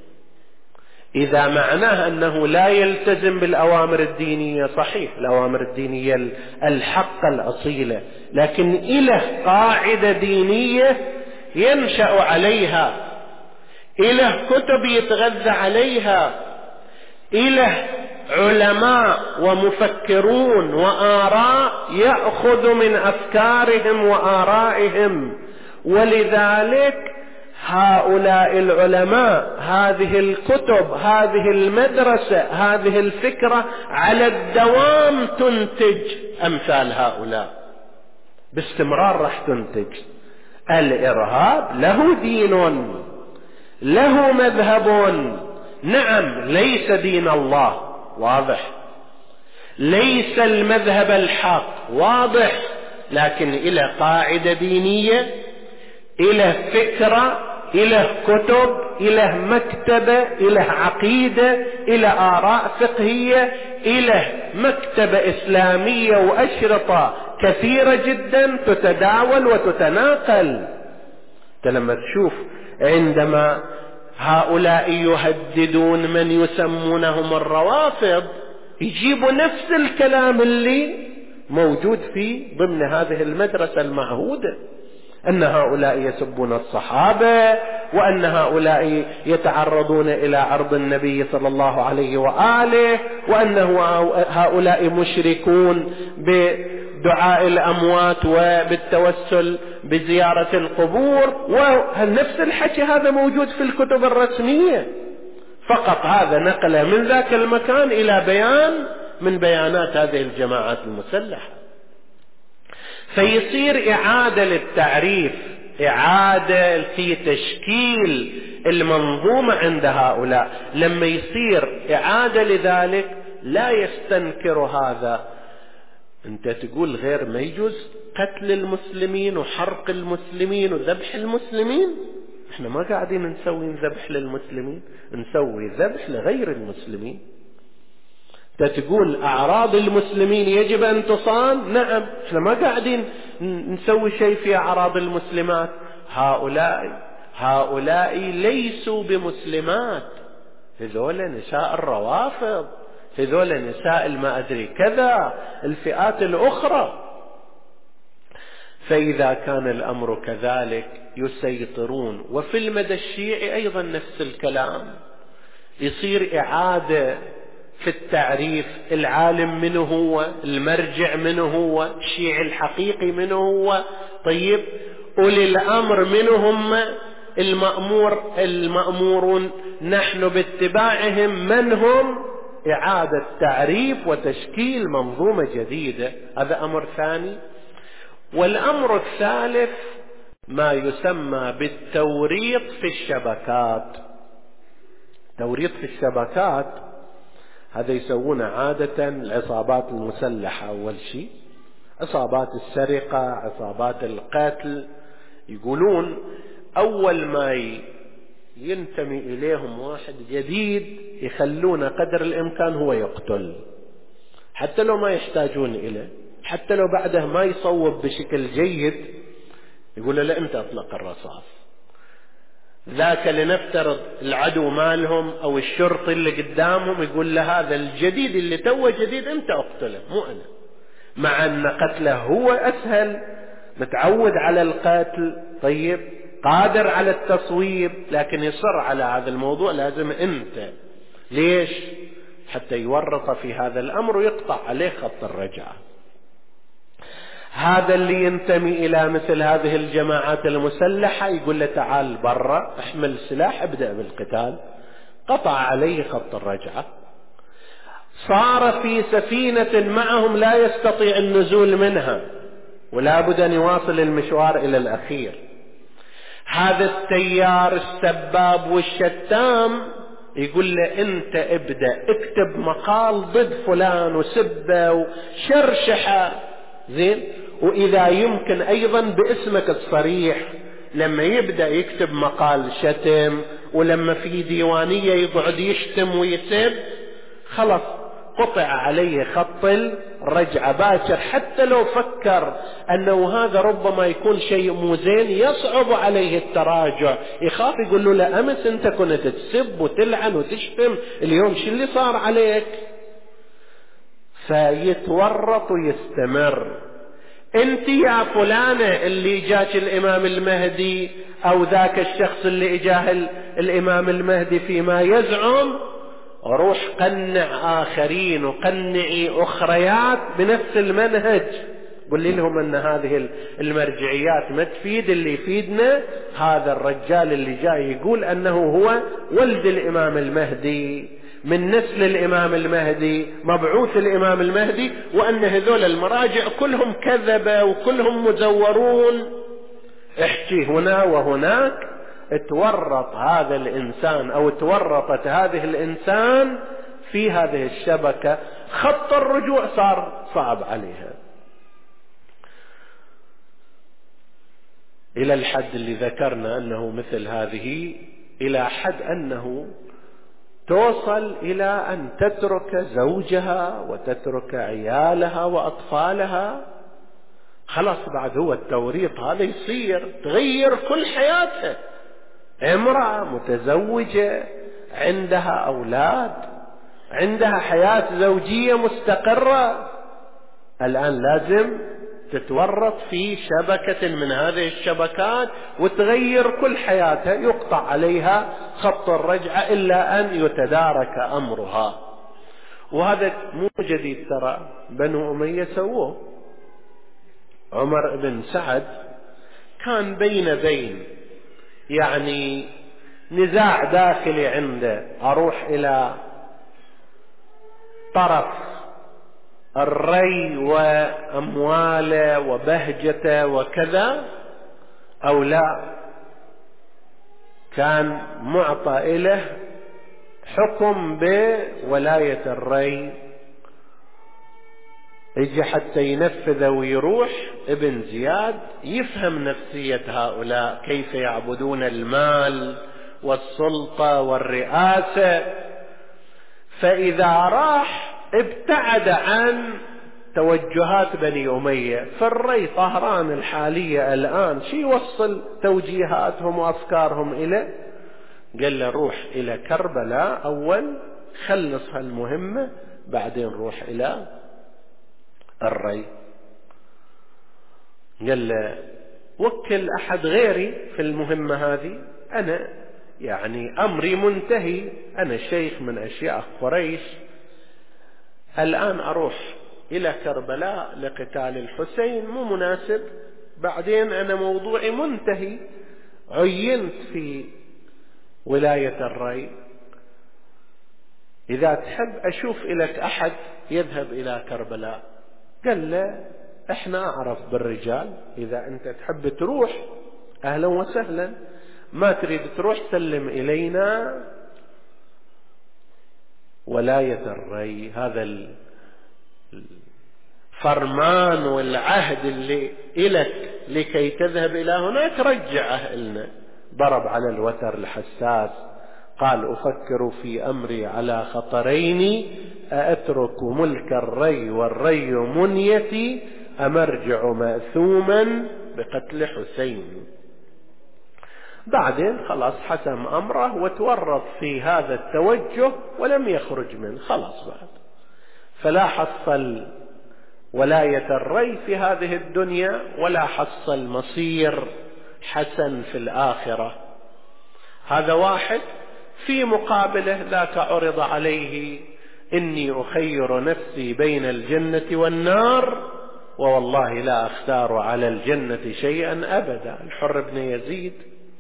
إذا معناه أنه لا يلتزم بالأوامر الدينية، صحيح الأوامر الدينية الحق الأصيلة، لكن إله قاعدة دينية ينشأ عليها، إله كتب يتغذى عليها، إله علماء ومفكرون وآراء يأخذ من أفكارهم وآرائهم. ولذلك هؤلاء العلماء، هذه الكتب، هذه المدرسة، هذه الفكرة على الدوام تنتج أمثال هؤلاء، باستمرار راح تنتج. الإرهاب له دين، له مذهب، نعم ليس دين الله، واضح، ليس المذهب الحق، واضح، لكن إلى قاعدة دينية، إلى فكرة، إلى كتب، إلى مكتبة، إلى عقيدة، إلى آراء فقهية، إلى مكتبة إسلامية وأشرطة كثيرة جدا تتداول وتتناقل. لما تشوف عندما هؤلاء يهددون من يسمونهم الروافض، يجيبوا نفس الكلام اللي موجود في ضمن هذه المدرسة المعهودة، أن هؤلاء يسبون الصحابة، وأن هؤلاء يتعرضون إلى عرض النبي صلى الله عليه وآله، وأن هؤلاء مشركون بدعاء الأموات وبالتوسل بزيارة القبور. ونفس الحكي هذا موجود في الكتب الرسمية، فقط هذا نقل من ذاك المكان إلى بيان من بيانات هذه الجماعات المسلحة. فيصير إعادة للتعريف، إعادة في تشكيل المنظومة عند هؤلاء. لما يصير إعادة لذلك لا يستنكر هذا. أنت تقول غير ما يجوز قتل المسلمين وحرق المسلمين وذبح المسلمين؟ احنا ما قاعدين نسوي ذبح للمسلمين، نسوي ذبح لغير المسلمين. تقول أعراض المسلمين يجب أن تصان، نعم، احنا ما قاعدين نسوي شيء في أعراض المسلمات. هؤلاء هؤلاء ليسوا بمسلمات، هذول نساء الروافض، هذول نساء ما أدري كذا، الفئات الأخرى. فإذا كان الأمر كذلك يسيطرون. وفي المدى الشيعي أيضا نفس الكلام، يصير إعادة في التعريف، العالم منه هو، المرجع منه هو، الشيعي الحقيقي منه هو. طيب أولي الأمر منهم المأمور المأمورون نحن باتباعهم من هم؟ إعادة تعريف وتشكيل منظومة جديدة. هذا أمر ثاني. والأمر الثالث ما يسمى بالتوريط في الشبكات. توريط في الشبكات هذا يسوونه عادة العصابات المسلحة. أول شيء عصابات السرقة، عصابات القتل، يقولون أول ما ينتمي إليهم واحد جديد يخلونه قدر الإمكان هو يقتل، حتى لو ما يحتاجون إليه، حتى لو بعده ما يصوب بشكل جيد يقول له لا أنت أطلق الرصاص. ذاك لنفترض العدو مالهم أو الشرطي اللي قدامهم يقول له هذا الجديد اللي توه جديد أنت أقتله مو أنا، مع أن قتله هو أسهل، متعود على القتل، طيب قادر على التصويب، لكن يصر على هذا الموضوع لازم أنت. ليش؟ حتى يورط في هذا الأمر ويقطع عليه خط الرجعة. هذا اللي ينتمي إلى مثل هذه الجماعات المسلحة يقول له تعال برا احمل سلاح ابدأ بالقتال، قطع عليه خط الرجعة، صار في سفينة معهم لا يستطيع النزول منها ولا بد أن يواصل المشوار إلى الأخير. هذا التيار السباب والشتام يقول له أنت ابدأ اكتب مقال ضد فلان وسبه وشرشحه، زين، وإذا يمكن أيضا باسمك الصريح. لما يبدأ يكتب مقال شتم ولما في ديوانية يقعد يشتم ويسب خلص قطع عليه خط الرجعة باكر. حتى لو فكر أنه هذا ربما يكون شيء مو زين يصعب عليه التراجع، يخاف يقول له لا أمس أنت كنت تسب وتلعن وتشتم، اليوم شو اللي صار عليك؟ فيتورط ويستمر. انت يا فلانة اللي جاك الامام المهدي او ذاك الشخص اللي اجاه الامام المهدي فيما يزعم، روح قنع اخرين وقنعي اخريات بنفس المنهج، قل لهم ان هذه المرجعيات ما تفيد، اللي يفيدنا هذا الرجال اللي جاي يقول انه هو ولد الامام المهدي من نسل الإمام المهدي مبعوث الإمام المهدي، وأن هذول المراجع كلهم كذبة وكلهم مزورون. احكي هنا وهناك. اتورط هذا الإنسان أو اتورطت هذه الإنسان في هذه الشبكة، خط الرجوع صار صعب عليها إلى الحد اللي ذكرنا أنه مثل هذه، إلى حد أنه توصل إلى أن تترك زوجها وتترك عيالها وأطفالها. خلاص بعد هو التوريط هذا يصير تغير كل حياتها. امرأة متزوجة عندها أولاد عندها حياة زوجية مستقرة، الآن لازم تتورط في شبكة من هذه الشبكات وتغير كل حياتها، يقطع عليها خط الرجعة إلا أن يتدارك أمرها. وهذا مو جديد، ترى بنو أمية سووه. عمر بن سعد كان بين بين يعني نزاع داخلي عنده، أروح إلى طرف الري وأمواله وبهجته وكذا أو لا، كان معطى إله حكم بولاية الري، يجي حتى ينفذ ويروح. ابن زياد يفهم نفسية هؤلاء كيف يعبدون المال والسلطة والرئاسة، فإذا راح ابتعد عن توجهات بني أمية. فالري طهران الحالية الآن شي يوصل توجيهاتهم وأفكارهم إليه؟ قال له روح إلى كربلاء أول، خلص هالمهمة، بعدين روح إلى الري. قال له وكل أحد غيري في المهمة هذه، أنا يعني أمري منتهي، أنا شيخ من أشياخ قريش، الآن أروح إلى كربلاء لقتال الحسين مو مناسب، بعدين أنا موضوعي منتهي، عينت في ولاية الري، إذا تحب أشوف لك أحد يذهب إلى كربلاء. قال له إحنا أعرف بالرجال، إذا أنت تحب تروح أهلا وسهلا، ما تريد تروح سلم إلينا ولاية الري. هذا الفرمان والعهد اللي إلك لكي تذهب إلى هناك رجعه لنا. ضرب على الوتر الحساس، قال أفكر في أمري على خطرين، أأترك ملك الري والري منيتي، أمرجع مأثوما بقتل حسين. بعدين خلاص حسم أمره وتورط في هذا التوجه ولم يخرج منه، خلاص بعد فلا حصل ولاية الري في هذه الدنيا ولا حصل مصير حسن في الآخرة. هذا واحد. في مقابله ذاك عرض عليه إني أخير نفسي بين الجنة والنار ووالله لا أختار على الجنة شيئا أبدا، الحر بن يزيد.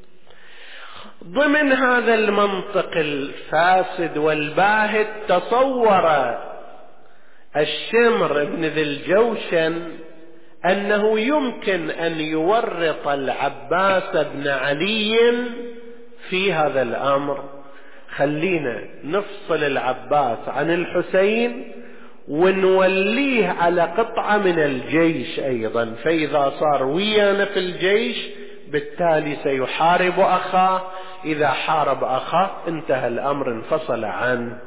ضمن هذا المنطق الفاسد والباهت تصور الشمر بن ذي الجوشن أنه يمكن أن يورط العباس بن علي في هذا الأمر. خلينا نفصل العباس عن الحسين ونوليه على قطعة من الجيش أيضا، فإذا صار ويانا في الجيش بالتالي سيحارب أخاه، إذا حارب أخاه انتهى الأمر، انفصل عنه.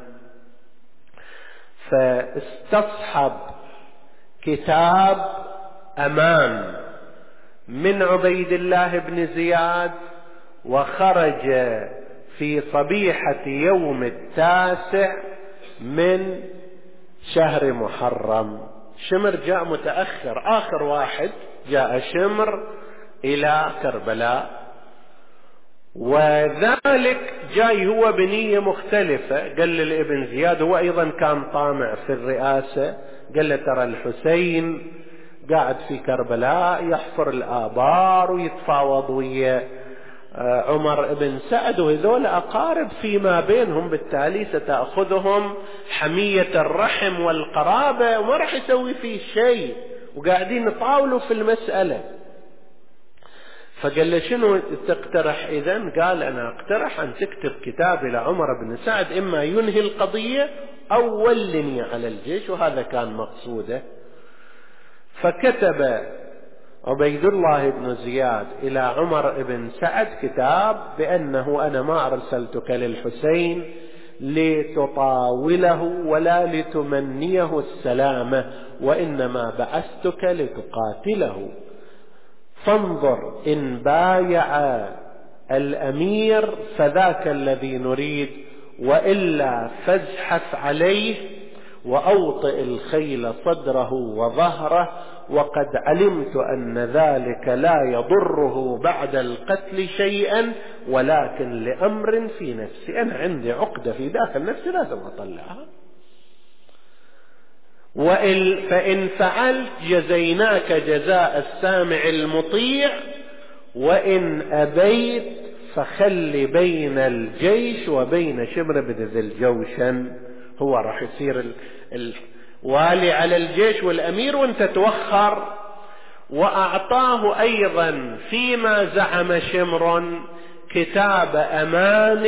فاستصحب كتاب أمان من عبيد الله بن زياد، وخرج في صبيحة يوم التاسع من شهر محرم. شمر جاء متأخر، آخر واحد جاء شمر إلى كربلاء، وذلك جاي هو بنية مختلفة. قال لابن زياد، هو أيضا كان طامع في الرئاسة، قال له ترى الحسين قاعد في كربلاء يحفر الآبار ويتفاوض ويا عمر بن سعد، وهذول أقارب فيما بينهم، بالتالي ستأخذهم حمية الرحم والقرابة وما راح يسوي فيه شيء، وقاعدين نطاولوا في المسألة. فقال له شنو تقترح إذن؟ قال أنا أقترح أن تكتب كتاب إلى عمر بن سعد، إما ينهي القضية أو ولني على الجيش، وهذا كان مقصوده. فكتب عبيد الله بن زياد إلى عمر بن سعد كتاب بأنه أنا ما أرسلتك للحسين لتطاوله ولا لتمنيه السلامة، وإنما بعثتك لتقاتله، فانظر إن بايع الأمير فذاك الذي نريد، وإلا فازحف عليه وأوطئ الخيل صدره وظهره، وقد علمت أن ذلك لا يضره بعد القتل شيئا، ولكن لأمر في نفسي، أنا عندي عقدة في داخل نفسي لازم أطلعها، وإن فإن فعلت جزيناك جزاء السامع المطيع، وإن أبيت فخلي بين الجيش وبين شمر بن ذي الجوشن، هو راح يصير الوالي على الجيش والأمير وانت توخر. وأعطاه أيضا فيما زعم شمر كتاب أمان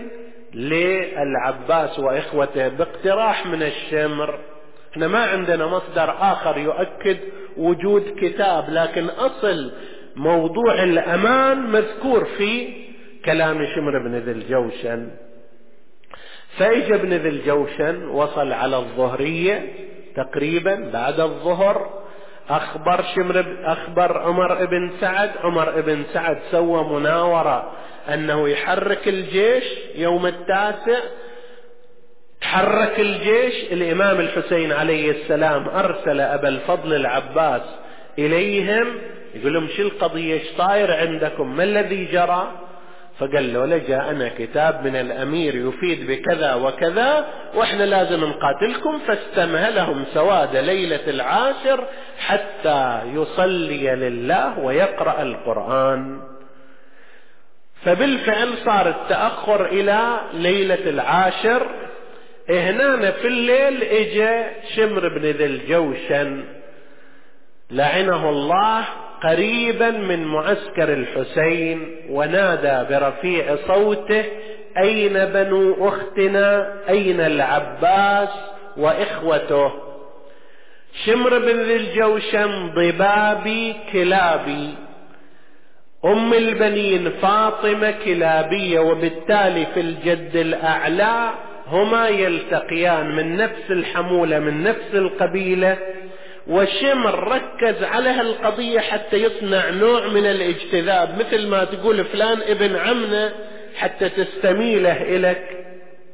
للعباس وإخوته باقتراح من الشمر. احنا ما عندنا مصدر آخر يؤكد وجود كتاب، لكن أصل موضوع الأمان مذكور في كلام شمر بن ذي الجوشن. فإجا ابن ذي الجوشن وصل على الظهرية تقريبا بعد الظهر، أخبر شمر أخبر عمر بن سعد. عمر بن سعد سوى مناورة أنه يحرك الجيش يوم التاسع، حرك الجيش. الإمام الحسين عليه السلام أرسل أبا الفضل العباس إليهم يقول لهم شو القضية، ايش صاير عندكم، ما الذي جرى؟ فقال له لجاءنا كتاب من الأمير يفيد بكذا وكذا وإحنا لازم نقاتلكم، فاستمهلهم سواد ليلة العاشر حتى يصلي لله ويقرأ القرآن. فبالفعل صار التأخر إلى ليلة العاشر. هنا في الليل اجى شمر بن ذي الجوشن لعنه الله قريبا من معسكر الحسين، ونادى برفيع صوته: أين بنو أختنا؟ أين العباس وإخوته؟ شمر بن ذي الجوشن ضبابي كلابي، أم البنين فاطمة كلابية، وبالتالي في الجد الأعلى هما يلتقيان من نفس الحمولة من نفس القبيلة. وشمر ركز على هالقضية حتى يصنع نوع من الاجتذاب، مثل ما تقول فلان ابن عمنا حتى تستميله إليك.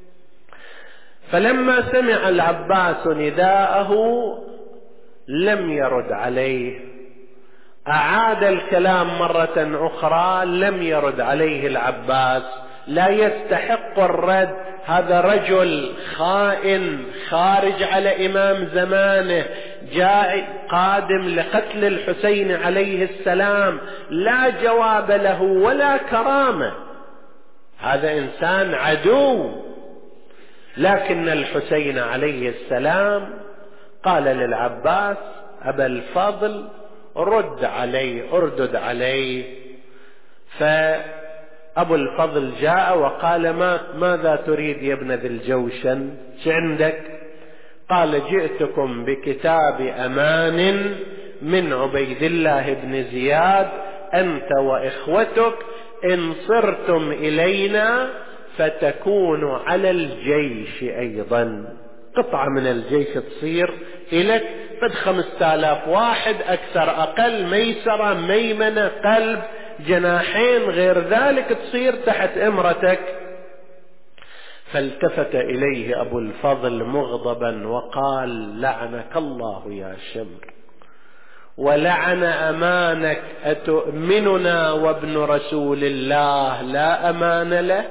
فلما سمع العباس نداءه لم يرد عليه، أعاد الكلام مرة أخرى، لم يرد عليه العباس. لا يستحق الرد، هذا رجل خائن خارج على إمام زمانه، جاء قادم لقتل الحسين عليه السلام، لا جواب له ولا كرامة، هذا إنسان عدو. لكن الحسين عليه السلام قال للعباس: أبا الفضل رد علي، اردد عليه. فأبو الفضل جاء وقال: ما ماذا تريد يا ابن ذي الجوشن؟ شو عندك؟ قال: جئتكم بكتاب أمان من عبيد الله بن زياد، أنت وإخوتك إن صرتم إلينا فتكون على الجيش أيضا، قطعة من الجيش تصير إليك، فد خمسة آلاف واحد، أكثر أقل، ميسرة ميمنة قلب جناحين غير ذلك، تصير تحت إمرتك. فالتفت إليه أبو الفضل مغضبا وقال: لعنك الله يا شمر، ولعن أمانك، أتؤمننا وابن رسول الله لا أمان له؟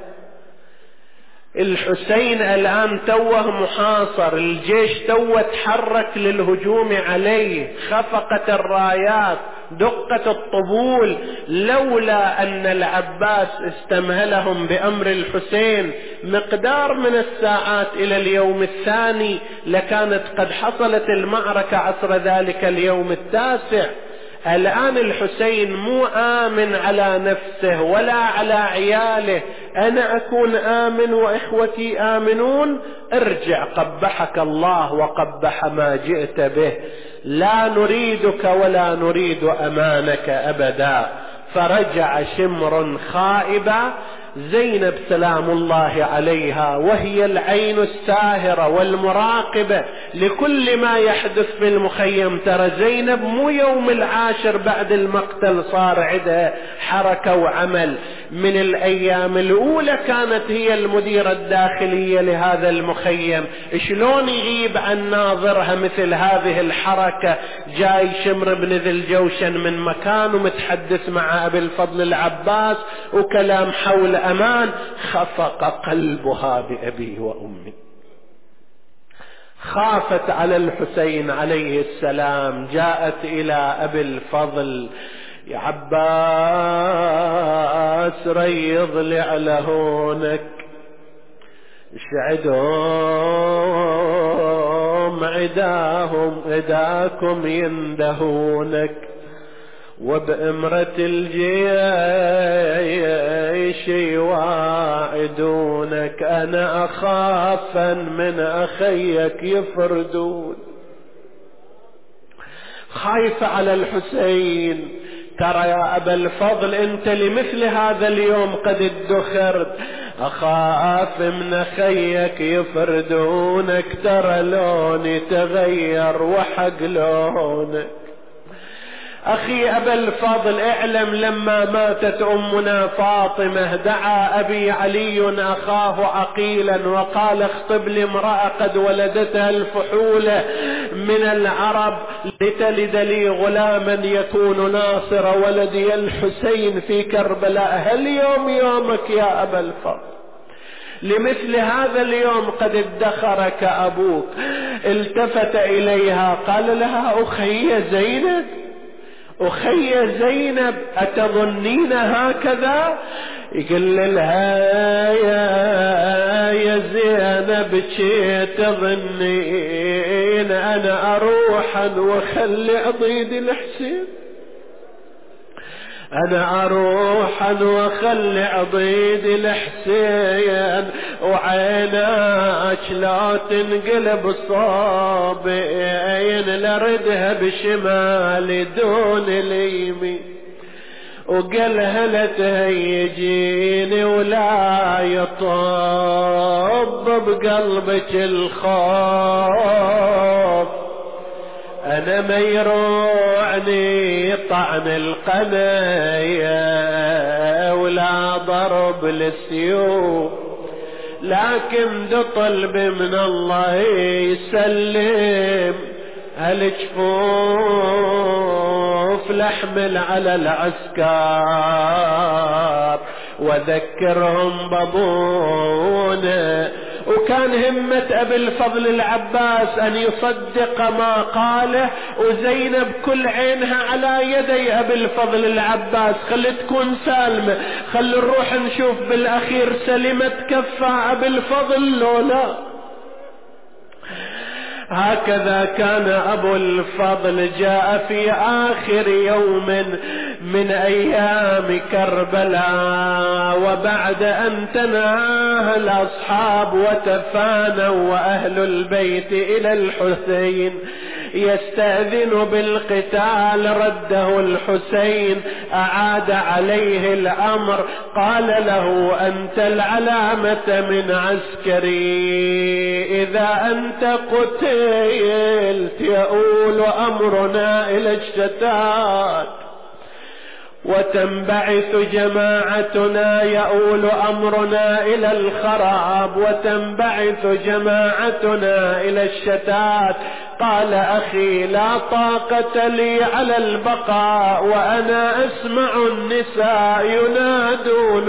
الحسين الآن توه محاصر، الجيش توه تحرك للهجوم عليه، خفقت الرايات، دقت الطبول، لولا أن العباس استمهلهم بأمر الحسين مقدار من الساعات إلى اليوم الثاني لكانت قد حصلت المعركة عصر ذلك اليوم التاسع. الآن الحسين مو آمن على نفسه ولا على عياله، أنا أكون آمن وإخوتي آمنون؟ ارجع قبحك الله وقبح ما جئت به، لا نريدك ولا نريد أمانك أبدا. فرجع شمر خائبا. زينب سلام الله عليها وهي العين الساهرة والمراقبة لكل ما يحدث في المخيم، ترى زينب مو يوم العاشر بعد المقتل صار عندها حركة وعمل، من الأيام الأولى كانت هي المديرة الداخلية لهذا المخيم، شلون يغيب عن ناظرها مثل هذه الحركة؟ جاي شمر بن ذي الجوشن من مكان ومتحدث مع أبي الفضل العباس وكلام حول أمان، خفق قلبها بأبي وأمي، خافت على الحسين عليه السلام، جاءت إلى أبي الفضل: يا عباس ريض لي على هونك، اشعدهم عداهم عداكم يندهونك، وبأمرة الجيش يواعدونك، أنا أخافا من أخيك يفردون. خايفة على الحسين، ترى يا أبا الفضل أنت لمثل هذا اليوم قد ادخرت، أخاف من أخيك يفردونك، ترى لوني تغير وحق لونك. أخي أبا الفضل، اعلم لما ماتت أمنا فاطمة دعا أبي علي أخاه عقيلا وقال اخطب لي امرأة قد ولدتها الفحولة من العرب لتلد لي غلاما يكون ناصر ولدي الحسين في كربلاء. هل يوم يومك يا أبا الفضل؟ لمثل هذا اليوم قد ادخرك أبوك. التفت إليها قال لها أخي زينب، أخي زينب أتظنين هكذا؟ يقول لها يا, يا زينب شي تظنين أنا أروح وخلي عضيد الحسين، أنا أروح وخلي عضيد الحسين وعيناك لا تنقلب صابين لردها بشمال دون اليمين، وقالها لا تهيجيني ولا يطب بقلبك الخوف، أنا ما يروعني طعن القنايا ولا ضرب للسيوف، لكن ده طلب من الله يسلم هالجفوف لحمل على العسكر وذكرهم بابونا. وكان همة أبي الفضل العباس أن يصدق ما قاله، وزينب كل عينها على يدي أبي الفضل العباس، خلي تكون سالمة، خلي نروح نشوف بالأخير سلمت كفة أبي الفضل لو لا. هكذا كان أبو الفضل. جاء في آخر يوم من أيام كربلاء وبعد أن تناهى الأصحاب وتفانوا وأهل البيت إلى الحسين يستأذن بالقتال، رده الحسين أعاد عليه الأمر، قال له أنت العلامة من عسكري، إذا أنت قتلت يؤول أمرنا إلى الشتات وتنبعث جماعتنا، يؤول أمرنا إلى الخراب وتنبعث جماعتنا إلى الشتات. قال أخي لا طاقة لي على البقاء وأنا أسمع النساء ينادون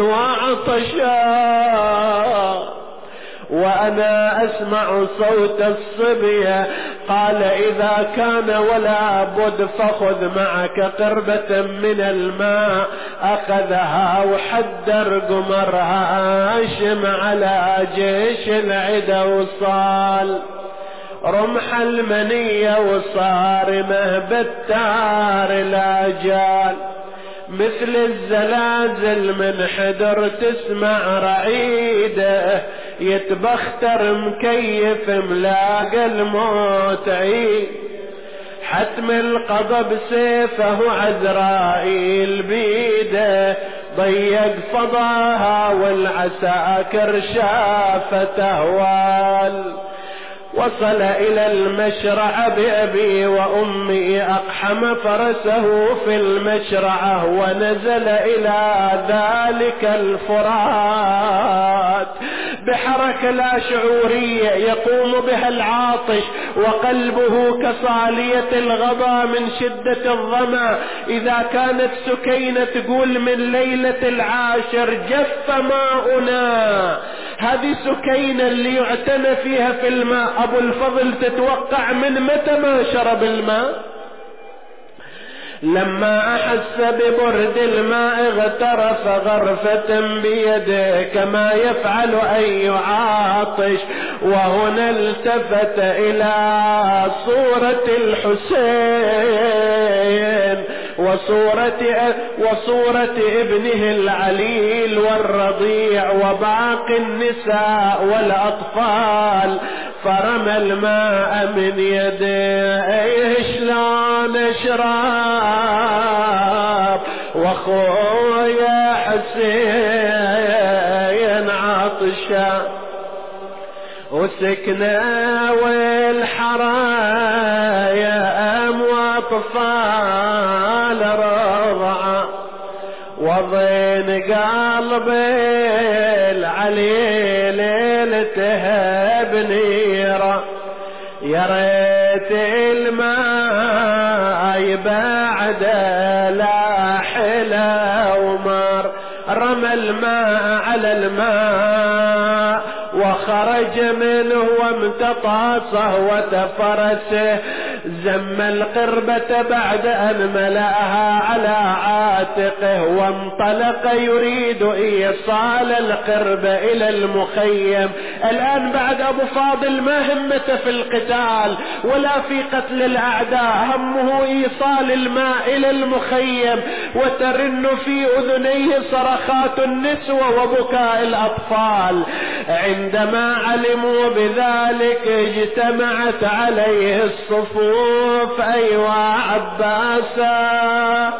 وعطشا وأنا أسمع صوت الصبية. قال إذا كان ولا بد فخذ معك قربة من الماء، أخذها وحدر قمر هاشم على جيش العدا وصال رمح المنية وصارمه بالتار الأجال، مثل الزلازل من حدر تسمع رعيده، يتبختر مكيف ملاقى الموت عيد، حتم القضب سيفه عزرائيل بيده، ضيق فضاها والعساكر شافت أهوال. وصل إلى المشرع بأبي وأمي، أقحم فرسه في المشرعة ونزل إلى ذلك الفرات بحركة لا شعورية يقوم بها العاطش وقلبه كصالية الغضا من شدة الظما. إذا كانت سكينة تقول من ليلة العاشر جف ماؤنا، هذه سكينة اللي يعتنى فيها في الماء، أبو الفضل تتوقع من متى ما شرب الماء؟ لما أحس ببرد الماء اغترف غرفة بيده كما يفعل أي عاطش، وهنا التفت إلى صورة الحسين وصورة, وصورة ابنه العليل والرضيع وباقي النساء والأطفال، فرمى الماء من يديه شلون اشرب واخويا حسين عطشا وسكنة والحرايا أمواب أطفال رضعة وضين قلبي العلي ليلتها بنيرة يا ريت الماء بعد لا حلا ومر رمى الماء على الماء وخرج منه وامتطى صهوة فرسه زم القربة بعد أن ملأها على عاتقه وانطلق يريد إيصال القربة إلى المخيم. الآن بعد أبو فاضل ما همته في القتال ولا في قتل الأعداء، همه إيصال الماء إلى المخيم، وترن في أذنيه صرخات النسوة وبكاء الأطفال. عندما علموا بذلك اجتمعت عليه الصفوف أيوا عباسا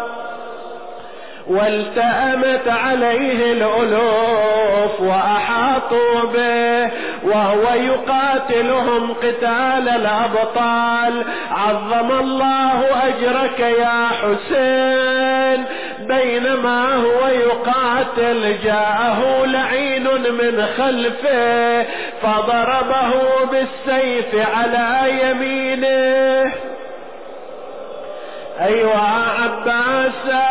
والتأمت عليه الألوف وأحاطوا به وهو يقاتلهم قتال الأبطال. عظم الله أجرك يا حسين. بينما هو يقاتل جاءه لعين من خلفه فضربه بالسيف على يمينه. أيوة عباسا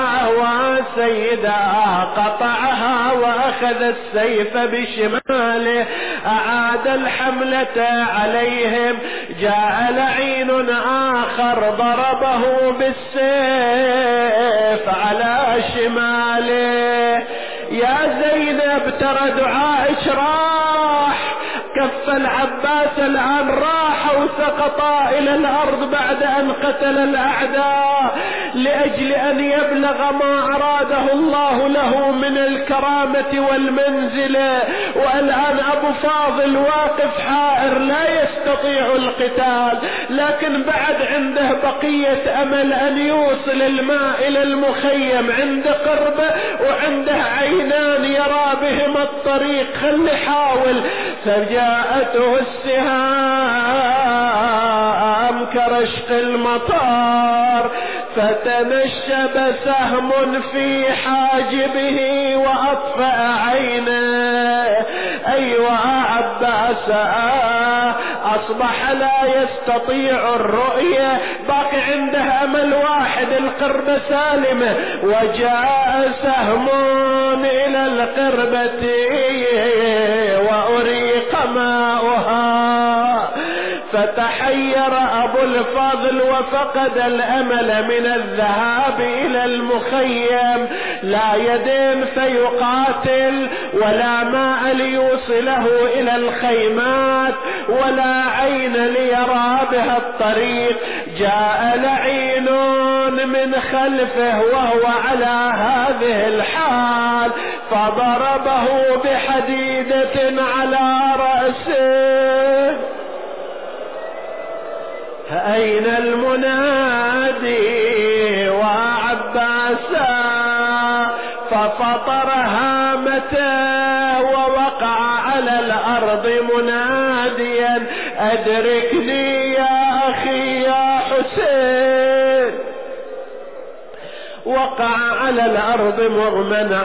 وسيدها قطعها وأخذ السيف بشماله أعاد الحملة عليهم. جاء لعين آخر ضربه بالسيف على شماله. يا زينب ترى دعائك راح. كف العباس الآن راح وسقطا إلى الأرض بعد أن قتل الأعداء لأجل أن يبلغ ما أراده الله له من الكرامة والمنزلة. والآن أبو فاضل واقف حائر لا يستطيع القتال، لكن بعد عنده بقية أمل أن يوصل الماء إلى المخيم. عنده قربة وعنده عينان يرى بهما الطريق، خلي حاول. فجاءته السهام كرشق المطار فتنشب سهم في حاجبه وأطفأ عينه. أيوة عباس أصبح لا يستطيع الرؤية، باقي عنده أمل واحد القربة سالمة. وجاء سهم إلى القربة وأريق ماؤها فتحير أبو الفضل وفقد الأمل من الذهاب إلى المخيم. لا يدين فيقاتل ولا ماء ليوصله إلى الخيمات ولا عين ليرى بها الطريق. جاء لعين من خلفه وهو على هذه الحال فضربه بحديدة على رأسه. أين المنادي وعباسا؟ ففطر هامته ووقع على الأرض مناديا أدركني يا أخي يا حسين. وقع على الأرض مغمى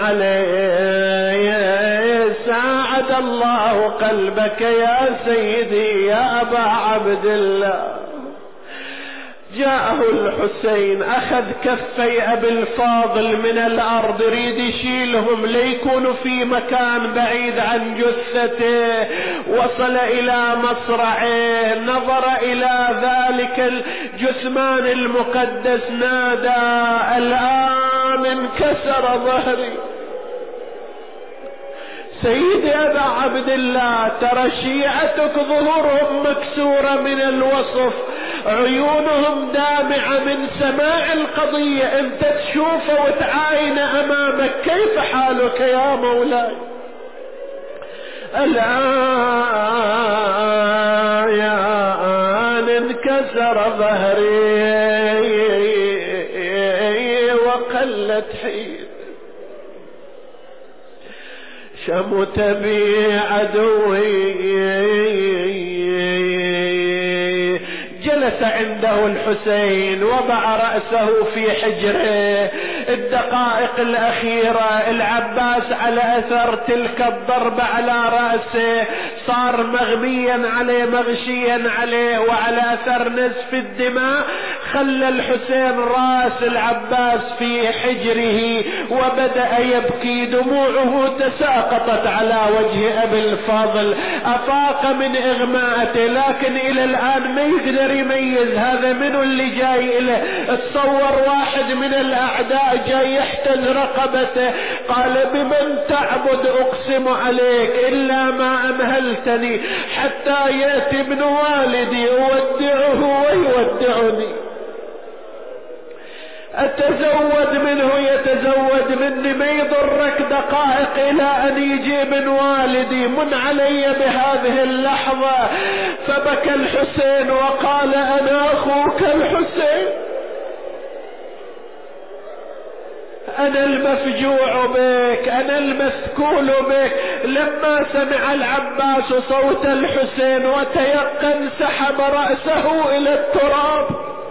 عليه. ساعد الله قلبك يا سيدي يا أبا عبد الله. جاءه الحسين أخذ كفي أبي الفاضل من الأرض يريد يشيلهم ليكونوا في مكان بعيد عن جثته. وصل إلى مصرعه نظر إلى ذلك الجثمان المقدس نادى الآن انكسر ظهري. سيدي أبا عبد الله ترى شيعتك ظهورهم مكسورة من الوصف، عيونهم دامعة من سماع القضية، انت تشوفه وتعاين امامك، كيف حالك يا مولاي؟ الآن انكسر ظهري وقلت حيل شمت بي عدوي. جلس عنده الحسين، وضع رأسه في حجره. الدقائق الأخيرة العباس على أثر تلك الضربة على رأسه صار مغميا عليه مغشيا عليه، وعلى أثر نزف الدماء خلى الحسين رأس العباس في حجره وبدأ يبكي، دموعه تساقطت على وجه أبي الفضل. أفاق من إغماءته لكن إلى الآن ما يقدر يميز هذا منو اللي جاي إليه. تصور واحد من الأعداء جاي يحتل رقبته، قال بمن تعبد أقسم عليك إلا ما أمهلتني حتى يأتي ابن والدي أودعه ويودعني. أتزود منه يتزود مني، ما يضرك دقائق إلى أن يجي من والدي، من علي بهذه اللحظة. فبكى الحسين وقال أنا أخوك الحسين، أنا المفجوع بك، أنا المثكول بك. لما سمع العباس صوت الحسين وتيقن سحب رأسه إلى التراب.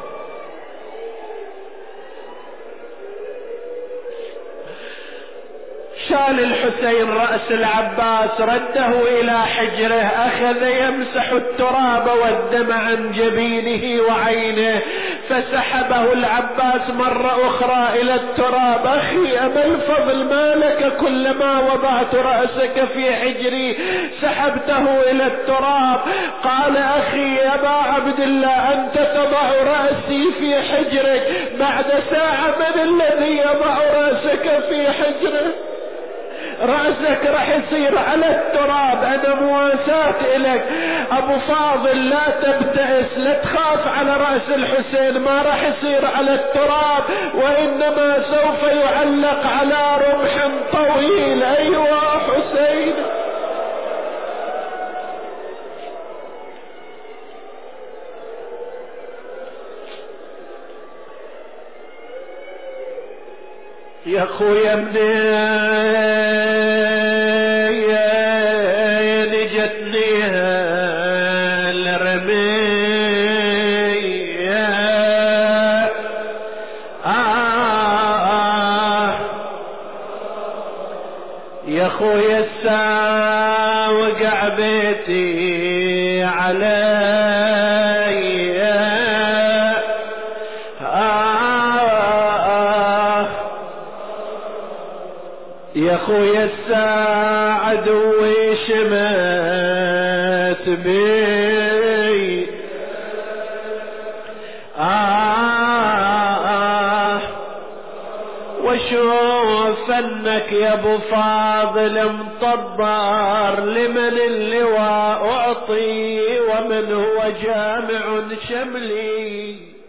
شال الحسين رأس العباس رده إلى حجره، أخذ يمسح التراب والدم عن جبينه وعينه، فسحبه العباس مرة أخرى إلى التراب. أخي أبا الفضل ما لك كلما وضعت رأسك في حجري سحبته إلى التراب؟ قال أخي يا أبا عبد الله أنت تضع رأسي في حجرك، بعد ساعة من الذي يضع رأسك في حجره؟ رأسك راح يصير على التراب، أنا مواساة إليك. أبو فاضل لا تبتئس، لا تخاف على رأس الحسين، ما راح يصير على التراب، وإنما سوف يعلق على رمح طويل. أيوة حسين. يا خويا منين جتني الرمية، آه يا خويا الساعة وقع بيتي علي، يا خويا الساعة عدوي شمت بي، آه وشوف انك يا ابو فاضل مطبر، لمن اللواء اعطي ومن هو جامع شملي.